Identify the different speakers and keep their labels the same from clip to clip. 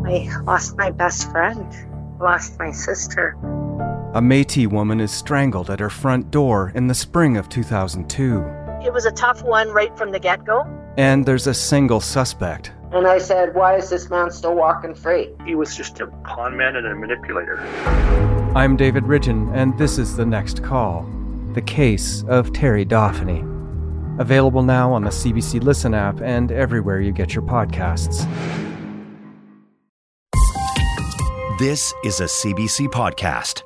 Speaker 1: I lost my best friend, lost my sister.
Speaker 2: A Métis woman is strangled at her front door in the spring of 2002.
Speaker 1: It was a tough one right from the get-go.
Speaker 2: And there's a single suspect.
Speaker 1: And I said, why is this man still walking free?
Speaker 3: He was just a con man and a manipulator.
Speaker 2: I'm David Ridgen, and this is The Next Call, the case of Terry Dauphiny. Available now on the CBC Listen app and everywhere you get your podcasts.
Speaker 4: This is a CBC podcast.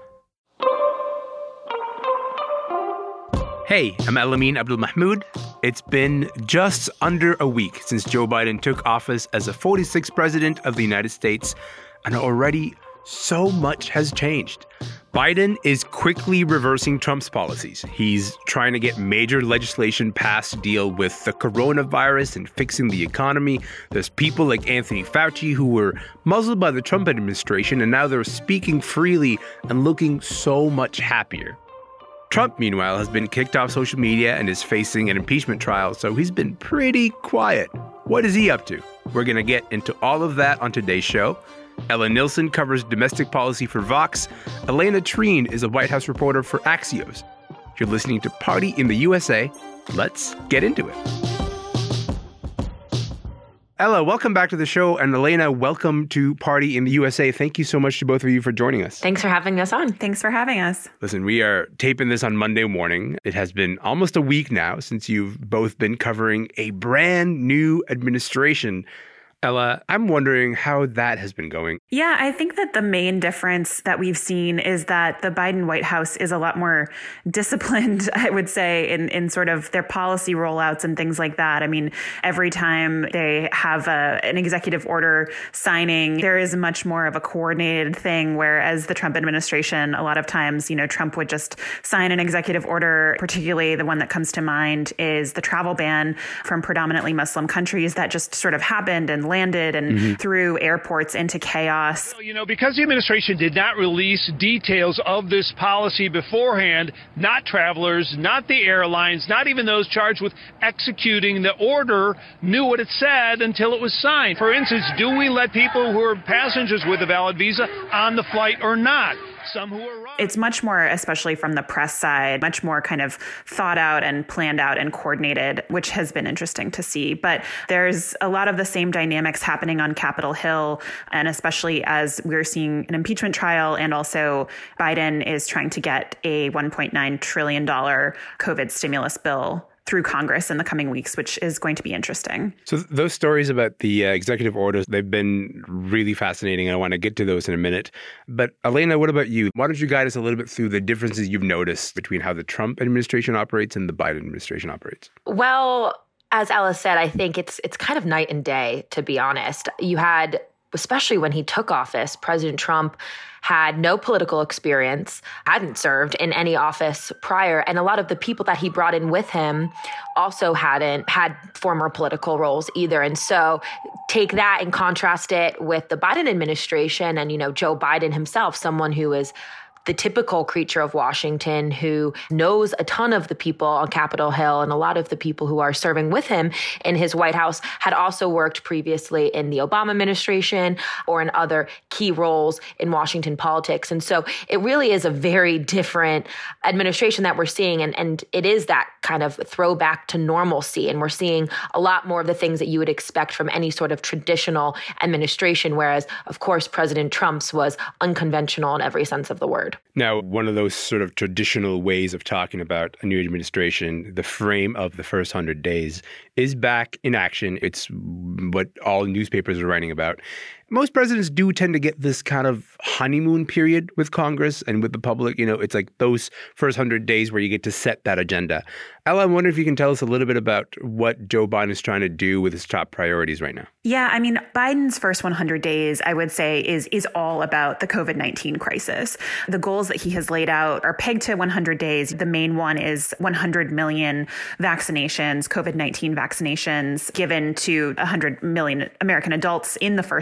Speaker 5: Hey, I'm Elamin Abdul-Mahmoud. It's been just under a week since Joe Biden took office as the 46th president of the United States, and already so much has changed. Biden is quickly reversing Trump's policies. He's trying to get major legislation passed to deal with the coronavirus and fixing the economy. There's people like Anthony Fauci who were muzzled by the Trump administration, and now they're speaking freely and looking so much happier. Trump, meanwhile, has been kicked off social media and is facing an impeachment trial, so he's been pretty quiet. What is he up to? We're going to get into all of that on today's show. Ella Nilsson covers domestic policy for Vox. Elena Treen is a White House reporter for Axios. You're listening to Party in the USA. Let's get into it. Ella, welcome back to the show. And Elena, welcome to Party in the USA. Thank you so much to both of you for joining us.
Speaker 6: Thanks for having us on.
Speaker 7: Thanks for having us.
Speaker 5: Listen, we are taping this on Monday morning. It has been almost a week now since you've both been covering a brand new administration. Ella, I'm wondering how that has been going.
Speaker 7: Yeah, I think that the main difference that we've seen is that the Biden White House is a lot more disciplined, I would say, in sort of their policy rollouts and things like that. I mean, every time they have an executive order signing, there is much more of a coordinated thing, whereas the Trump administration, a lot of times, Trump would just sign an executive order. Particularly the one that comes to mind is the travel ban from predominantly Muslim countries that just sort of happened and landed and threw airports into chaos.
Speaker 8: Because the administration did not release details of this policy beforehand, not travelers, not the airlines, not even those charged with executing the order knew what it said until it was signed. For instance, do we let people who are passengers with a valid visa on the flight or not? Some who arrive.
Speaker 7: It's much more, especially from the press side, much more kind of thought out and planned out and coordinated, which has been interesting to see. But there's a lot of the same dynamics happening on Capitol Hill, and especially as we're seeing an impeachment trial, and also Biden is trying to get a $1.9 trillion COVID stimulus bill through Congress in the coming weeks, which is going to be interesting.
Speaker 5: So those stories about the executive orders, they've been really fascinating. I want to get to those in a minute. But Elena, what about you? Why don't you guide us a little bit through the differences you've noticed between how the Trump administration operates and the Biden administration operates?
Speaker 6: Well, as Ella said, I think it's kind of night and day, to be honest. You had, especially when he took office, President Trump had no political experience, hadn't served in any office prior, and a lot of the people that he brought in with him also hadn't had former political roles either. And so take that and contrast it with the Biden administration and, Joe Biden himself, someone who is the typical creature of Washington, who knows a ton of the people on Capitol Hill, and a lot of the people who are serving with him in his White House had also worked previously in the Obama administration or in other key roles in Washington politics. And so it really is a very different administration that we're seeing. And it is that kind of throwback to normalcy. And we're seeing a lot more of the things that you would expect from any sort of traditional administration, whereas, of course, President Trump's was unconventional in every sense of the word.
Speaker 5: Now, one of those sort of traditional ways of talking about a new administration, the frame of the first 100 days, is back in action. It's what all newspapers are writing about. Most presidents do tend to get this kind of honeymoon period with Congress and with the public. It's like those first 100 days where you get to set that agenda. Ella, I wonder if you can tell us a little bit about what Joe Biden is trying to do with his top priorities right now.
Speaker 7: Yeah, I mean, Biden's first 100 days, I would say, is all about the COVID-19 crisis. The goals that he has laid out are pegged to 100 days. The main one is 100 million vaccinations, COVID-19 vaccinations, given to 100 million American adults in the first 100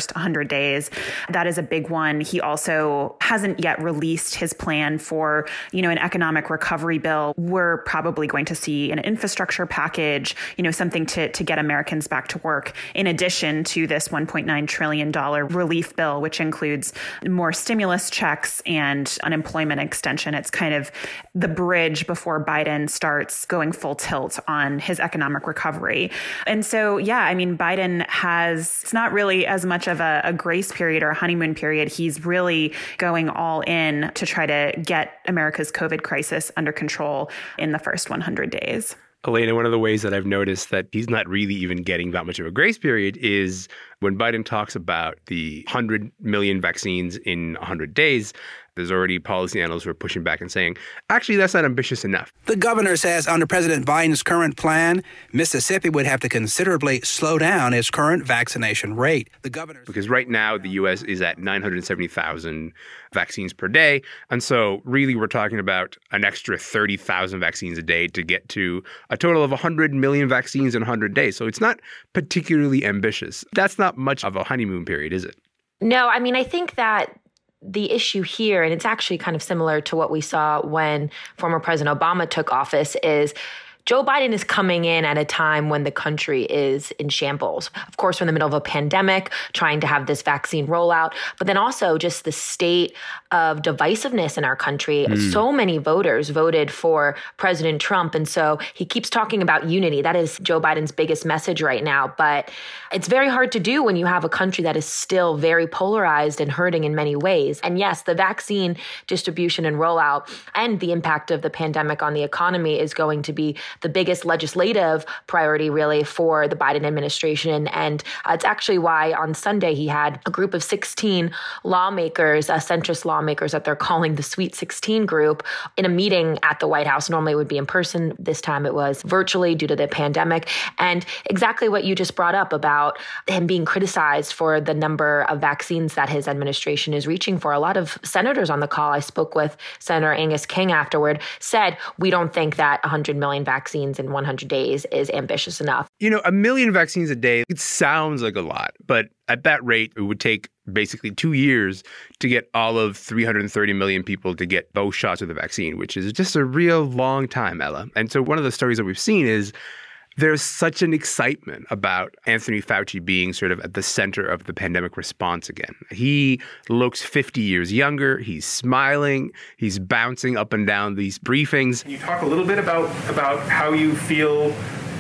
Speaker 7: 100 days. That is a big one. He also hasn't yet released his plan for, an economic recovery bill. We're probably going to see an infrastructure package, something to get Americans back to work, in addition to this $1.9 trillion relief bill, which includes more stimulus checks and unemployment extension. It's kind of the bridge before Biden starts going full tilt on his economic recovery. And so, Biden it's not really as much of a grace period or a honeymoon period. He's really going all in to try to get America's COVID crisis under control in the first 100 days.
Speaker 5: Elena, one of the ways that I've noticed that he's not really even getting that much of a grace period is when Biden talks about the 100 million vaccines in 100 days, there's already policy analysts who are pushing back and saying, actually, that's not ambitious enough.
Speaker 9: The governor says under President Biden's current plan, Mississippi would have to considerably slow down its current vaccination rate.
Speaker 5: Because right now, the U.S. is at 970,000 vaccines per day. And so really, we're talking about an extra 30,000 vaccines a day to get to a total of 100 million vaccines in 100 days. So it's not particularly ambitious. That's not much of a honeymoon period, is it?
Speaker 6: No, I think that the issue here, and it's actually kind of similar to what we saw when former President Obama took office, is Joe Biden is coming in at a time when the country is in shambles. Of course, we're in the middle of a pandemic, trying to have this vaccine rollout, but then also just the state of divisiveness in our country. So many voters voted for President Trump. And so he keeps talking about unity. That is Joe Biden's biggest message right now. But it's very hard to do when you have a country that is still very polarized and hurting in many ways. And yes, the vaccine distribution and rollout and the impact of the pandemic on the economy is going to be the biggest legislative priority, really, for the Biden administration. And it's actually why on Sunday he had a group of 16 lawmakers, centrist lawmakers that they're calling the Sweet 16 group, in a meeting at the White House. Normally it would be in person. This time it was virtually due to the pandemic. And exactly what you just brought up about him being criticized for the number of vaccines that his administration is reaching for. A lot of senators on the call, I spoke with Senator Angus King afterward, said, we don't think that 100 million vaccines in 100 days is ambitious enough.
Speaker 5: 1 million vaccines a day, it sounds like a lot, but at that rate, it would take basically 2 years to get all of 330 million people to get both shots of the vaccine, which is just a real long time, Ella. And so one of the stories that we've seen is there's such an excitement about Anthony Fauci being sort of at the center of the pandemic response again. He looks 50 years younger. He's smiling. He's bouncing up and down these briefings.
Speaker 10: Can you talk a little bit about how you feel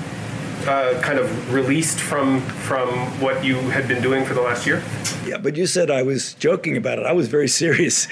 Speaker 10: kind of released from what you had been doing for the last year?
Speaker 11: Yeah, but you said I was joking about it. I was very serious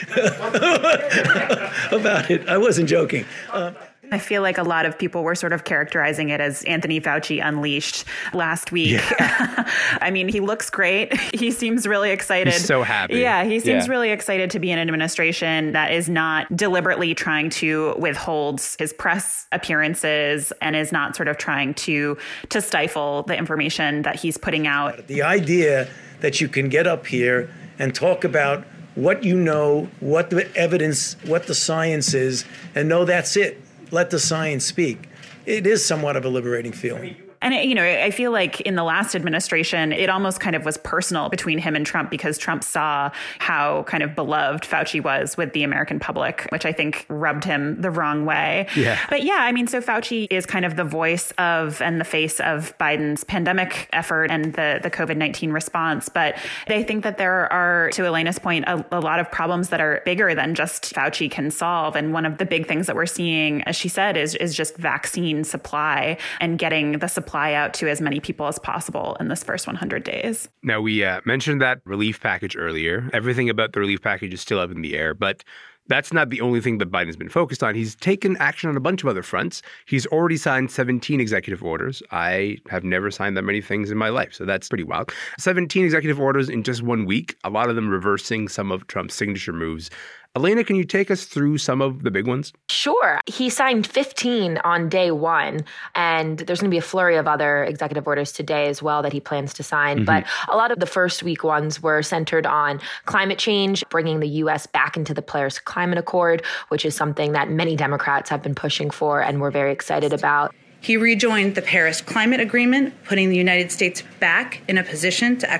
Speaker 11: about it. I wasn't joking.
Speaker 7: I feel like a lot of people were sort of characterizing it as Anthony Fauci unleashed last week. Yeah. He looks great. He seems really excited.
Speaker 5: He's so happy.
Speaker 7: Yeah, he seems really excited to be in an administration that is not deliberately trying to withhold his press appearances and is not sort of trying to stifle the information that he's putting out.
Speaker 11: The idea that you can get up here and talk about what you know, what the evidence, what the science is, and know that's it. Let the science speak. It is somewhat of a liberating feeling.
Speaker 7: And, I feel like in the last administration, it almost kind of was personal between him and Trump because Trump saw how kind of beloved Fauci was with the American public, which I think rubbed him the wrong way.
Speaker 5: Yeah.
Speaker 7: But so Fauci is kind of the voice of and the face of Biden's pandemic effort and the COVID-19 response. But I think that there are, to Elena's point, a lot of problems that are bigger than just Fauci can solve. And one of the big things that we're seeing, as she said, is just vaccine supply and getting the supply out to as many people as possible in this first 100 days.
Speaker 5: Now, we mentioned that relief package earlier. Everything about the relief package is still up in the air, but that's not the only thing that Biden's been focused on. He's taken action on a bunch of other fronts. He's already signed 17 executive orders. I have never signed that many things in my life, so that's pretty wild. 17 executive orders in just 1 week, a lot of them reversing some of Trump's signature moves. Elena, can you take us through some of the big ones?
Speaker 6: Sure. He signed 15 on day one, and there's going to be a flurry of other executive orders today as well that he plans to sign. But a lot of the first week ones were centered on climate change, bringing the U.S. back into the Paris Climate Accord, which is something that many Democrats have been pushing for and we're very excited about.
Speaker 12: He rejoined the Paris Climate Agreement, putting the United States back in a position to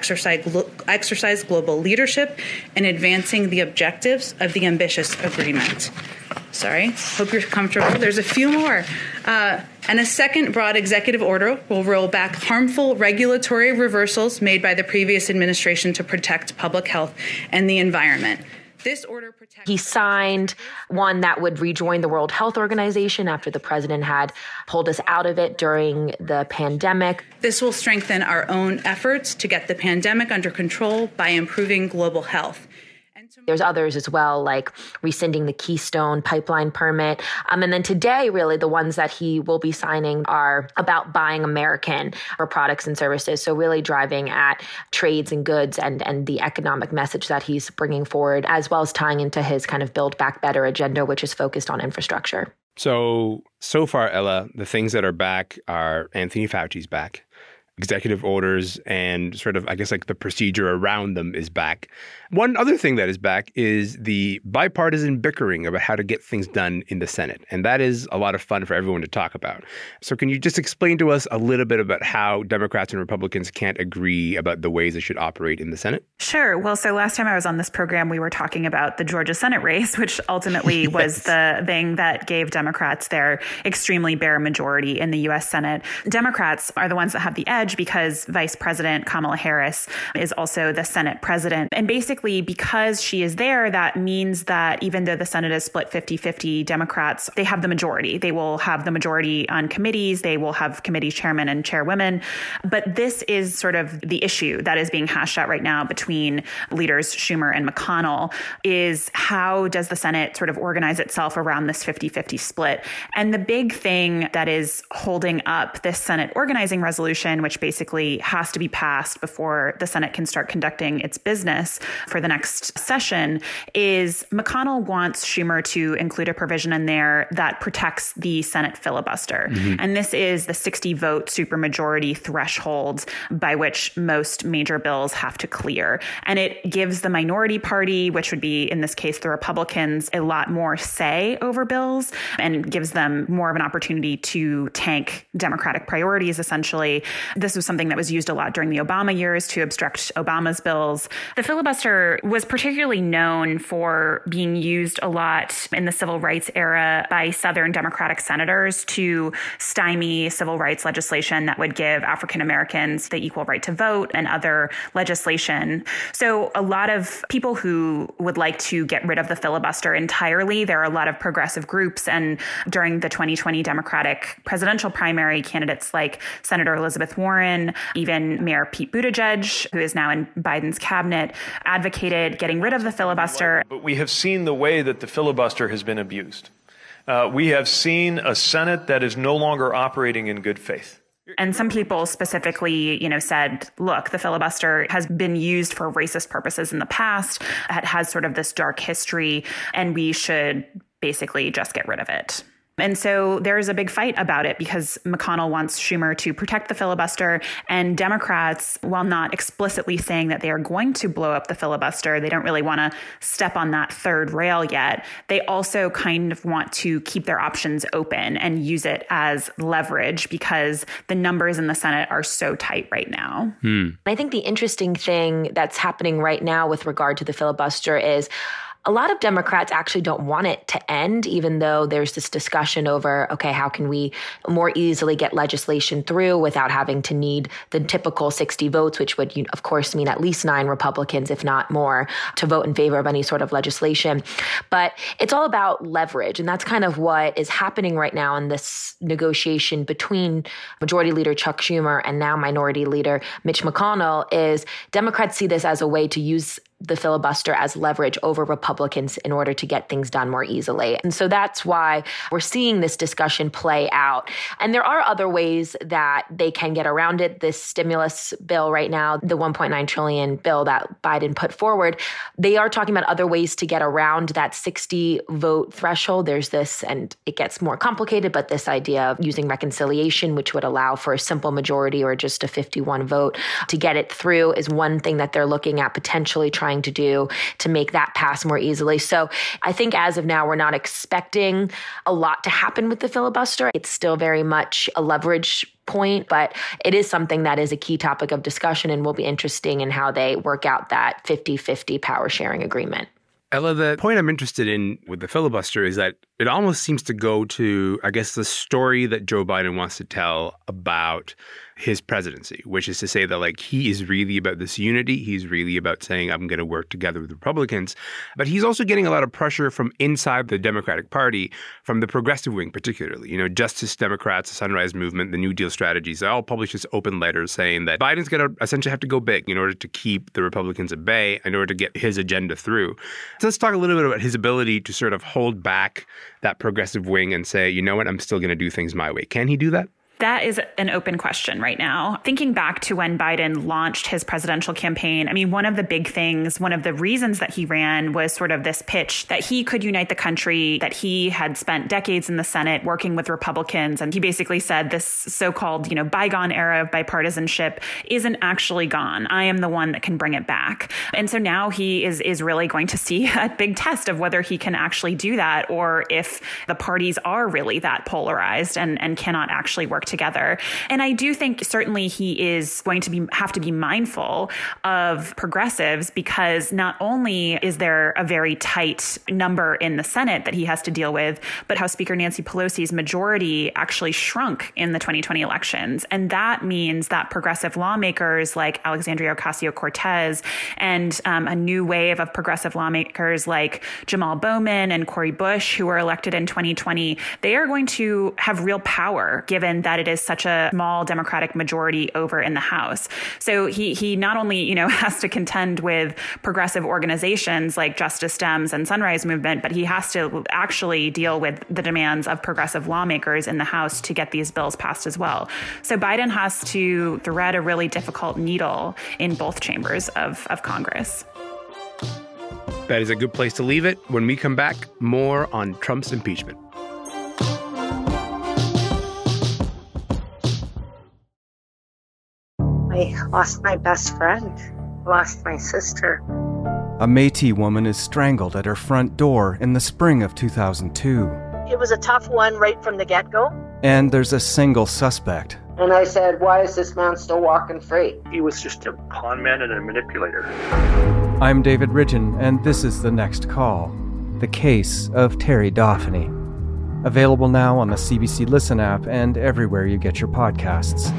Speaker 12: exercise global leadership and advancing the objectives of the ambitious agreement. Sorry, hope you're comfortable. There's a few more. And a second broad executive order will roll back harmful regulatory reversals made by the previous administration to protect public health and the environment. This order protects.
Speaker 6: He signed one that would rejoin the World Health Organization after the president had pulled us out of it during the pandemic.
Speaker 12: This will strengthen our own efforts to get the pandemic under control by improving global health.
Speaker 6: There's others as well, like rescinding the Keystone pipeline permit. And then today, really, the ones that he will be signing are about buying American for products and services. So really driving at trades and goods and the economic message that he's bringing forward, as well as tying into his kind of Build Back Better agenda, which is focused on infrastructure. So far, Ella, the things that are back are Anthony Fauci's back. Executive orders and sort of, I guess, like the procedure around them is back. One other thing that is back is the bipartisan bickering about how to get things done in the Senate. And that is a lot of fun for everyone to talk about. So can you just explain to us a little bit about how Democrats and Republicans can't agree about the ways it should operate in the Senate?
Speaker 7: Sure. Well, so last time I was on this program, we were talking about the Georgia Senate race, which ultimately was the thing that gave Democrats their extremely bare majority in the U.S. Senate. Democrats are the ones that have the edge because Vice President Kamala Harris is also the Senate president. And basically, because she is there, that means that even though the Senate is split 50-50, Democrats, they have the majority. They will have the majority on committees. They will have committee chairmen and chairwomen. But this is sort of the issue that is being hashed out right now between leaders Schumer and McConnell, is how does the Senate sort of organize itself around this 50-50 split? And the big thing that is holding up this Senate organizing resolution, which basically has to be passed before the Senate can start conducting its business for the next session, is McConnell wants Schumer to include a provision in there that protects the Senate filibuster. Mm-hmm. And this is the 60-vote supermajority threshold by which most major bills have to clear. And it gives the minority party, which would be, in this case, the Republicans, a lot more say over bills and gives them more of an opportunity to tank Democratic priorities, essentially. This was something that was used a lot during the Obama years to obstruct Obama's bills. The filibuster was particularly known for being used a lot in the civil rights era by Southern Democratic senators to stymie civil rights legislation that would give African Americans the equal right to vote and other legislation. So a lot of people who would like to get rid of the filibuster entirely, there are a lot of progressive groups. And during the 2020 Democratic presidential primary, candidates like Senator Elizabeth Warren, even Mayor Pete Buttigieg, who is now in Biden's cabinet, advocated getting rid of the filibuster.
Speaker 13: But we have seen the way that the filibuster has been abused. We have seen a Senate that is no longer operating in good faith.
Speaker 7: And some people specifically, said, look, the filibuster has been used for racist purposes in the past. It has sort of this dark history, and we should basically just get rid of it. And so there's a big fight about it because McConnell wants Schumer to protect the filibuster, and Democrats, while not explicitly saying that they are going to blow up the filibuster, they don't really want to step on that third rail yet. They also kind of want to keep their options open and use it as leverage because the numbers in the Senate are so tight right now.
Speaker 6: I think the interesting thing that's happening right now with regard to the filibuster is a lot of Democrats actually don't want it to end, even though there's this discussion over, okay, how can we more easily get legislation through without having to need the typical 60 votes, which would, of course, mean at least 9 Republicans, if not more, to vote in favor of any sort of legislation. But it's all about leverage. And that's kind of what is happening right now in this negotiation between Majority Leader Chuck Schumer and now Minority Leader Mitch McConnell is Democrats see this as a way to use the filibuster as leverage over Republicans in order to get things done more easily. And so that's why we're seeing this discussion play out. And there are other ways that they can get around it. This stimulus bill right now, the $1.9 trillion bill that Biden put forward, they are talking about other ways to get around that 60 vote threshold. There's this, and it gets more complicated, but this idea of using reconciliation, which would allow for a simple majority or just a 51 vote to get it through, is one thing that they're looking at potentially trying trying to do to make that pass more easily. So I think as of now, we're not expecting a lot to happen with the filibuster. It's still very much a leverage point, but it is something that is a key topic of discussion and will be interesting in how they work out that 50-50 power sharing agreement.
Speaker 5: Ella, the point I'm interested in with the filibuster is that it almost seems to go to, I guess, the story that Joe Biden wants to tell about his presidency, which is to say that, like, he is really about this unity. He's really about saying, I'm going to work together with Republicans. But he's also getting a lot of pressure from inside the Democratic Party, from the progressive wing particularly. You know, Justice Democrats, the Sunrise Movement, the New Deal strategies, they all published this open letter saying that Biden's going to essentially have to go big in order to keep the Republicans at bay, in order to get his agenda through. So let's talk a little bit about his ability to sort of hold back that progressive wing and say, you know what, I'm still going to do things my way. Can he do that?
Speaker 7: That is an open question right now. Thinking back to when Biden launched his presidential campaign, I mean, one of the big things, one of the reasons that he ran was sort of this pitch that he could unite the country, that he had spent decades in the Senate working with Republicans. And he basically said this so-called, bygone era of bipartisanship isn't actually gone. I am the one that can bring it back. And so now he is really going to see a big test of whether he can actually do that, or if the parties are really that polarized and cannot actually work together. And I do think certainly he is going to have to be mindful of progressives, because not only is there a very tight number in the Senate that he has to deal with, but House Speaker Nancy Pelosi's majority actually shrunk in the 2020 elections. And that means that progressive lawmakers like Alexandria Ocasio-Cortez and a new wave of progressive lawmakers like Jamal Bowman and Cori Bush, who were elected in 2020, they are going to have real power, given that it is such a small Democratic majority over in the House. So he not only, has to contend with progressive organizations like Justice Dems and Sunrise Movement, but he has to actually deal with the demands of progressive lawmakers in the House to get these bills passed as well. So Biden has to thread a really difficult needle in both chambers of Congress.
Speaker 5: That is a good place to leave it. When we come back, more on Trump's impeachment.
Speaker 1: I lost my best friend, lost my sister.
Speaker 2: A Métis woman is strangled at her front door in the spring of 2002.
Speaker 14: It was a tough one right from the get-go.
Speaker 2: And there's a single suspect.
Speaker 14: And I said, why is this man still walking free?
Speaker 3: He was just a con man and a manipulator.
Speaker 2: I'm David Ridgen, and this is The Next Call, the case of Terry Dauphiny. Available now on the CBC Listen app and everywhere you get your podcasts.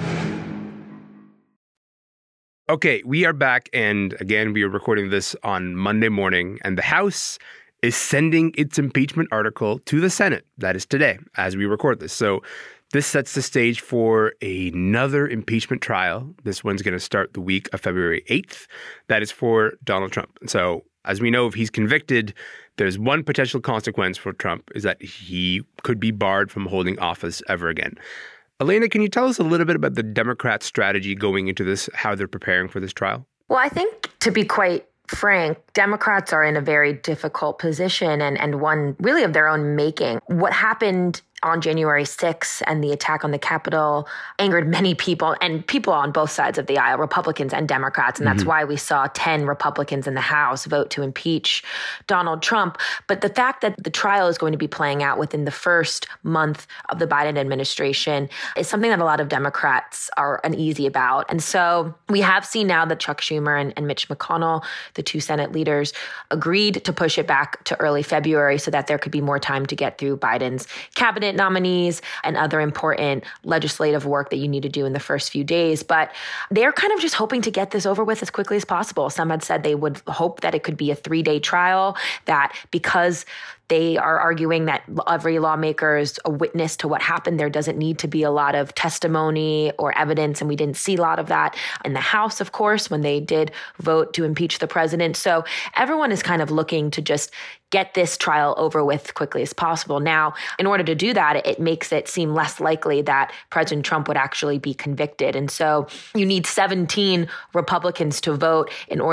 Speaker 5: Okay, we are back, and again, we are recording this on Monday morning, and the House is sending its impeachment article to the Senate. That is today, as we record this. So this sets the stage for another impeachment trial. This one's going to start the week of February 8th. That is for Donald Trump. So as we know, if he's convicted, there's one potential consequence for Trump, is that he could be barred from holding office ever again. Elena, can you tell us a little bit about the Democrat strategy going into this, how they're preparing for this trial?
Speaker 6: Well, I think, to be quite frank, Democrats are in a very difficult position and one really of their own making. What happened on January 6th and the attack on the Capitol angered many people, and people on both sides of the aisle, Republicans and Democrats. And that's why we saw 10 Republicans in the House vote to impeach Donald Trump. But the fact that the trial is going to be playing out within the first month of the Biden administration is something that a lot of Democrats are uneasy about. And so we have seen now that Chuck Schumer and Mitch McConnell, the two Senate leaders, agreed to push it back to early February so that there could be more time to get through Biden's cabinet nominees and other important legislative work that you need to do in the first few days. But they're kind of just hoping to get this over with as quickly as possible. Some had said they would hope that it could be a 3-day trial, that because they are arguing that every lawmaker is a witness to what happened, there doesn't need to be a lot of testimony or evidence. And we didn't see a lot of that in the House, of course, when they did vote to impeach the president. So everyone is kind of looking to just get this trial over with quickly as possible. Now, in order to do that, it makes it seem less likely that President Trump would actually be convicted. And so you need 17 Republicans to vote in order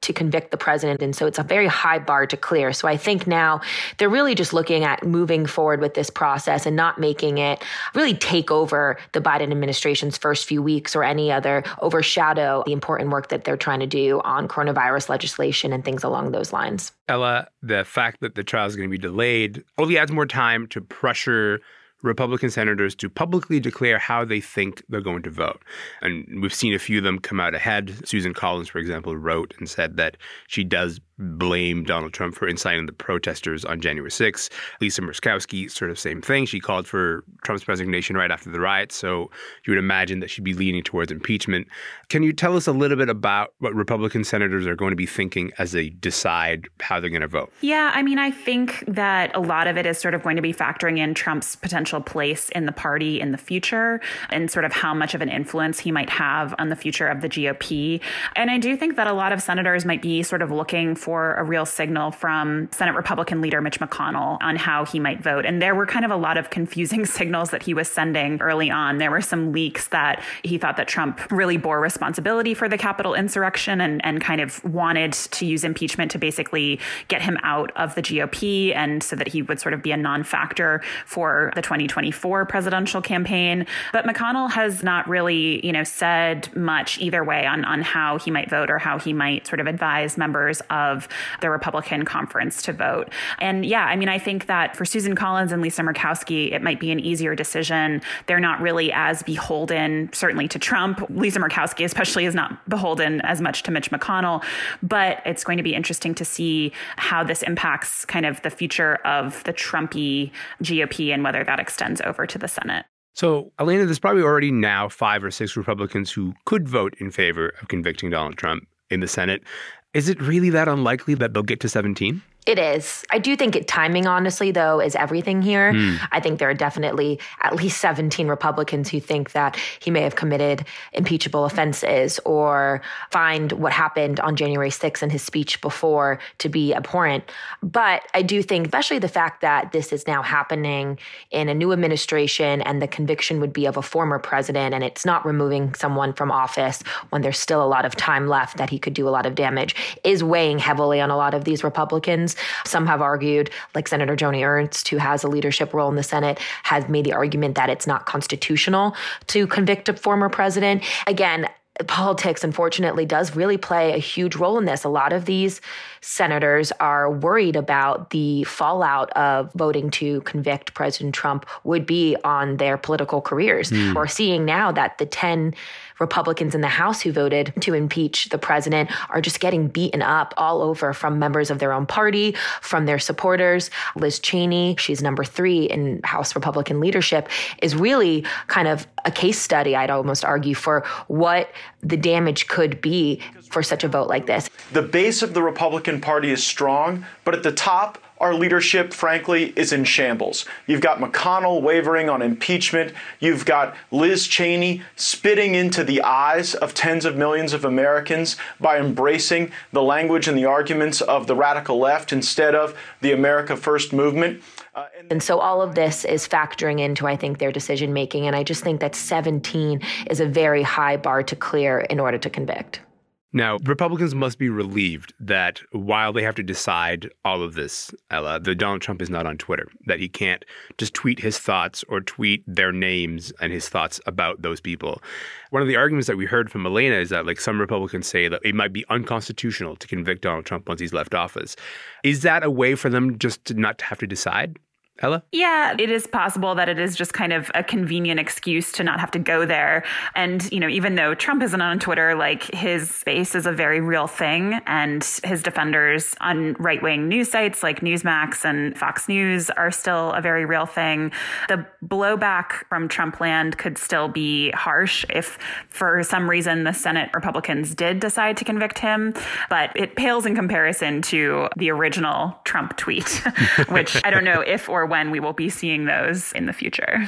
Speaker 6: to convict the president. And so it's a very high bar to clear. So I think now they're really just looking at moving forward with this process and not making it really take over the Biden administration's first few weeks or any other, overshadow the important work that they're trying to do on coronavirus legislation and things along those lines.
Speaker 5: Ella, the fact that the trial is going to be delayed only adds more time to pressure Republican senators to publicly declare how they think they're going to vote. And we've seen a few of them come out ahead. Susan Collins, for example, wrote and said that she does blame Donald Trump for inciting the protesters on January 6th. Lisa Murkowski, sort of same thing. She called for Trump's resignation right after the riots. So you would imagine that she'd be leaning towards impeachment. Can you tell us a little bit about what Republican senators are going to be thinking as they decide how they're going to vote?
Speaker 7: Yeah, I mean, I think that a lot of it is sort of going to be factoring in Trump's potential place in the party in the future and sort of how much of an influence he might have on the future of the GOP. And I do think that a lot of senators might be sort of looking for a real signal from Senate Republican leader Mitch McConnell on how he might vote. And there were kind of a lot of confusing signals that he was sending early on. There were some leaks that he thought that Trump really bore responsibility for the Capitol insurrection and kind of wanted to use impeachment to basically get him out of the GOP and so that he would sort of be a non-factor for the 2024 presidential campaign. But McConnell has not really, said much either way on how he might vote or how he might sort of advise members of the Republican conference to vote. And yeah, I mean, I think that for Susan Collins and Lisa Murkowski, it might be an easier decision. They're not really as beholden, certainly to Trump. Lisa Murkowski especially is not beholden as much to Mitch McConnell. But it's going to be interesting to see how this impacts kind of the future of the Trumpy GOP and whether that extends over to the Senate.
Speaker 5: So, Elena, there's probably already now 5 or 6 Republicans who could vote in favor of convicting Donald Trump in the Senate. Is it really that unlikely that they'll get to 17?
Speaker 6: It is. I do think timing, honestly, though, is everything here. I think there are definitely at least 17 Republicans who think that he may have committed impeachable offenses or find what happened on January 6th in his speech before to be abhorrent. But I do think, especially the fact that this is now happening in a new administration and the conviction would be of a former president and it's not removing someone from office when there's still a lot of time left that he could do a lot of damage, is weighing heavily on a lot of these Republicans. Some have argued, like Senator Joni Ernst, who has a leadership role in the Senate, has made the argument that it's not constitutional to convict a former president. Again, politics, unfortunately, does really play a huge role in this. A lot of these senators are worried about the fallout of voting to convict President Trump would be on their political careers. We're seeing now that the 10 Republicans in the House who voted to impeach the president are just getting beaten up all over from members of their own party, from their supporters. Liz Cheney, she's number 3 in House Republican leadership, is really kind of a case study, I'd almost argue, for what the damage could be for such a vote like this.
Speaker 15: The base of the Republican Party is strong, but at the top, our leadership, frankly, is in shambles. You've got McConnell wavering on impeachment. You've got Liz Cheney spitting into the eyes of tens of millions of Americans by embracing the language and the arguments of the radical left instead of the America First movement.
Speaker 6: And so all of this is factoring into, I think, their decision making. And I just think that 17 is a very high bar to clear in order to convict.
Speaker 5: Now, Republicans must be relieved that while they have to decide all of this, Ella, that Donald Trump is not on Twitter, that he can't just tweet his thoughts or tweet their names and his thoughts about those people. One of the arguments that we heard from Elena is that, like, some Republicans say that it might be unconstitutional to convict Donald Trump once he's left office. Is that a way for them just to not have to decide? Ella?
Speaker 7: Yeah, it is possible that it is just kind of a convenient excuse to not have to go there. And, even though Trump isn't on Twitter, like, his base is a very real thing. And his defenders on right-wing news sites like Newsmax and Fox News are still a very real thing. The blowback from Trump land could still be harsh if, for some reason, the Senate Republicans did decide to convict him. But it pales in comparison to the original Trump tweet, which I don't know if or when we will be seeing those in the future.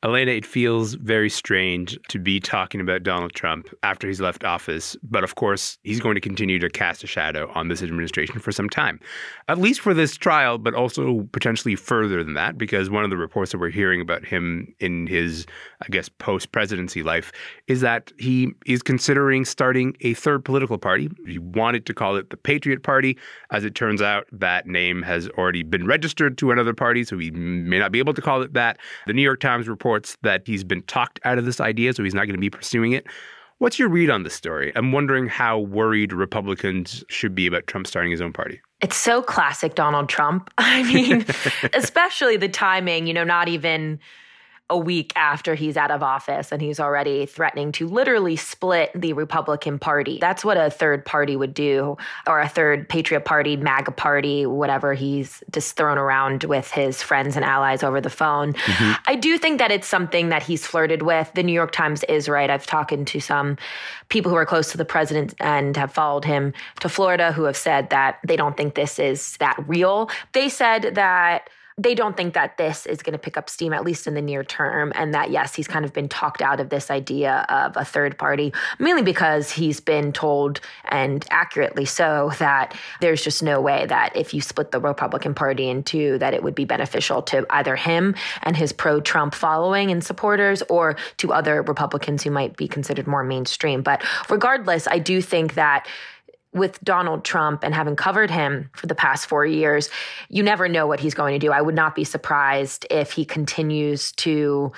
Speaker 5: Elena, it feels very strange to be talking about Donald Trump after he's left office. But of course, he's going to continue to cast a shadow on this administration for some time, at least for this trial, but also potentially further than that, because one of the reports that we're hearing about him in his, I guess, post-presidency life is that he is considering starting a third political party. He wanted to call it the Patriot Party. As it turns out, that name has already been registered to another party, so he may not be able to call it that. The New York Times reports that he's been talked out of this idea, so he's not going to be pursuing it. What's your read on this story? I'm wondering how worried Republicans should be about Trump starting his own party.
Speaker 6: It's so classic Donald Trump. I mean, especially the timing, not even a week after he's out of office and he's already threatening to literally split the Republican Party. That's what a third party would do, or a third Patriot Party, MAGA party, whatever he's just thrown around with his friends and allies over the phone. Mm-hmm. I do think that it's something that he's flirted with. The New York Times is right. I've talked to some people who are close to the president and have followed him to Florida who have said that they don't think this is that real. They said that they don't think that this is going to pick up steam, at least in the near term, and that, yes, he's kind of been talked out of this idea of a third party, mainly because he's been told, and accurately so, that there's just no way that if you split the Republican Party in two, that it would be beneficial to either him and his pro-Trump following and supporters, or to other Republicans who might be considered more mainstream. But regardless, I do think that with Donald Trump and having covered him for the past 4 years, you never know what he's going to do. I would not be surprised if he continues to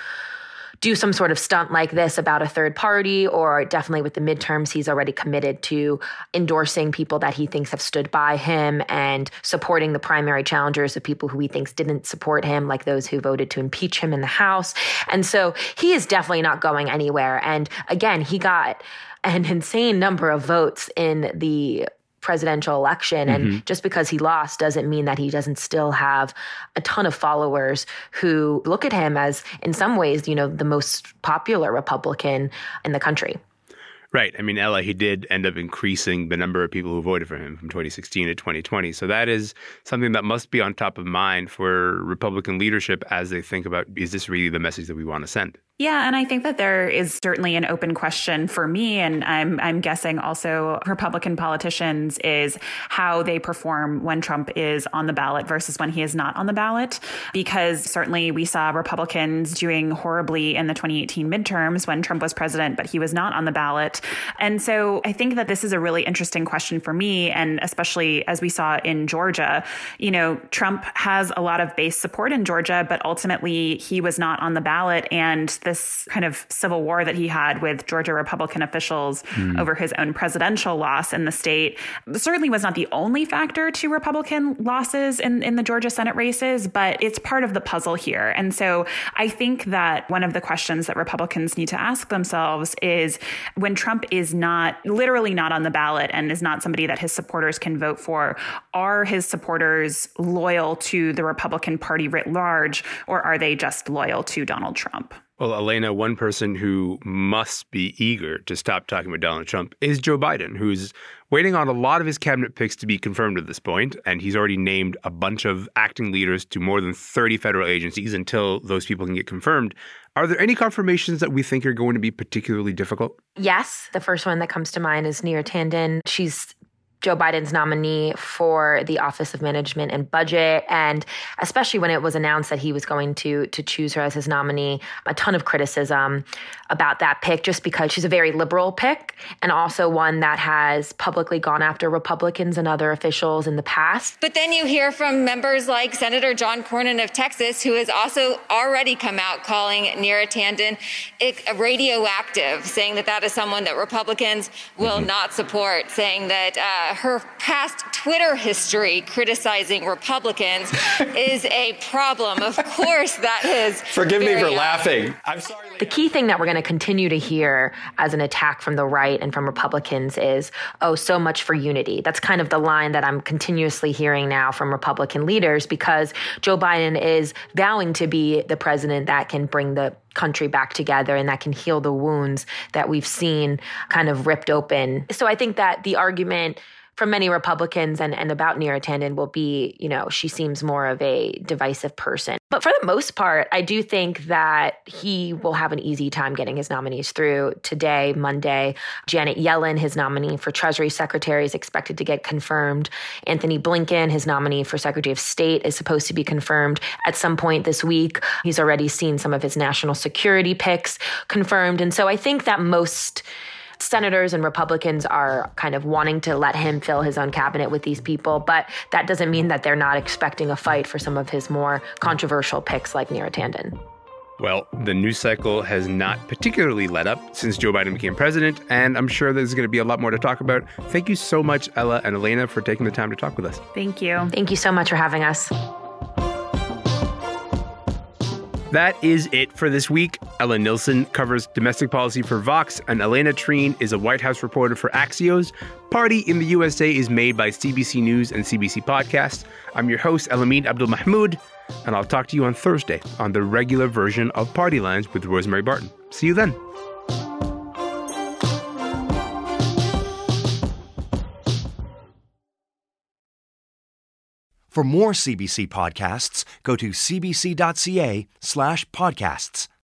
Speaker 6: do some sort of stunt like this about a third party, or definitely with the midterms, he's already committed to endorsing people that he thinks have stood by him and supporting the primary challengers of people who he thinks didn't support him, like those who voted to impeach him in the House. And so he is definitely not going anywhere. And again, he got an insane number of votes in the presidential election. Mm-hmm. And just because he lost doesn't mean that he doesn't still have a ton of followers who look at him as, in some ways, the most popular Republican in the country.
Speaker 5: Right. I mean, Ella, he did end up increasing the number of people who voted for him from 2016 to 2020. So that is something that must be on top of mind for Republican leadership as they think about, is this really the message that we want to send?
Speaker 7: Yeah, and I think that there is certainly an open question for me, and I'm guessing also Republican politicians, is how they perform when Trump is on the ballot versus when he is not on the ballot. Because certainly we saw Republicans doing horribly in the 2018 midterms when Trump was president, but he was not on the ballot. And so I think that this is a really interesting question for me, and especially as we saw in Georgia. Trump has a lot of base support in Georgia, but ultimately he was not on the ballot, and this kind of civil war that he had with Georgia Republican officials over his own presidential loss in the state certainly was not the only factor to Republican losses in the Georgia Senate races, but it's part of the puzzle here. And so I think that one of the questions that Republicans need to ask themselves is, when Trump is literally not on the ballot and is not somebody that his supporters can vote for, are his supporters loyal to the Republican Party writ large, or are they just loyal to Donald Trump?
Speaker 5: Well, Elena, one person who must be eager to stop talking about Donald Trump is Joe Biden, who's waiting on a lot of his cabinet picks to be confirmed at this point. And he's already named a bunch of acting leaders to more than 30 federal agencies until those people can get confirmed. Are there any confirmations that we think are going to be particularly difficult?
Speaker 6: Yes. The first one that comes to mind is Neera Tanden. She's Joe Biden's nominee for the Office of Management and Budget. And especially when it was announced that he was going to choose her as his nominee, a ton of criticism about that pick, just because she's a very liberal pick, and also one that has publicly gone after Republicans and other officials in the past.
Speaker 16: But then you hear from members like Senator John Cornyn of Texas, who has also already come out calling Neera Tanden radioactive, saying that is someone that Republicans will not support, saying that her past Twitter history criticizing Republicans is a problem. Of course, that is.
Speaker 15: Forgive me for laughing. I'm sorry.
Speaker 6: The key thing that we're going to continue to hear as an attack from the right and from Republicans is, oh, so much for unity. That's kind of the line that I'm continuously hearing now from Republican leaders, because Joe Biden is vowing to be the president that can bring the country back together and that can heal the wounds that we've seen kind of ripped open. So I think that the argument from many Republicans and about Neera Tanden will be, she seems more of a divisive person. But for the most part, I do think that he will have an easy time getting his nominees through today, Monday. Janet Yellen, his nominee for Treasury Secretary, is expected to get confirmed. Anthony Blinken, his nominee for Secretary of State, is supposed to be confirmed at some point this week. He's already seen some of his national security picks confirmed. And so I think that most senators and Republicans are kind of wanting to let him fill his own cabinet with these people, but that doesn't mean that they're not expecting a fight for some of his more controversial picks like Neera Tanden.
Speaker 5: Well, the news cycle has not particularly let up since Joe Biden became president, and I'm sure there's going to be a lot more to talk about. Thank you so much, Ella and Elena, for taking the time to talk with us.
Speaker 7: Thank you.
Speaker 6: Thank you so much for having us.
Speaker 5: That is it for this week. Ella Nilsen covers domestic policy for Vox, and Elena Treen is a White House reporter for Axios. Party in the USA is made by CBC News and CBC Podcasts. I'm your host, Elamin Abdul-Mahmoud, and I'll talk to you on Thursday on the regular version of Party Lines with Rosemary Barton. See you then.
Speaker 4: For more CBC podcasts, go to cbc.ca/podcasts.